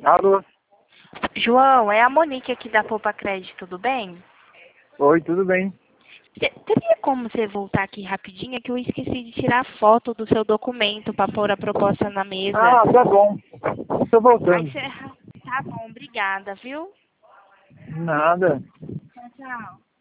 Alô? João, é a Monique aqui da Poupa Crédito, tudo bem? Oi, tudo bem? Teria como você voltar aqui rapidinho? É que eu esqueci de tirar foto do seu documento para pôr a proposta na mesa. Ah, tá bom. Tô Aí voltando. você... Tá bom, obrigada, viu? Nada. Tchau, tchau.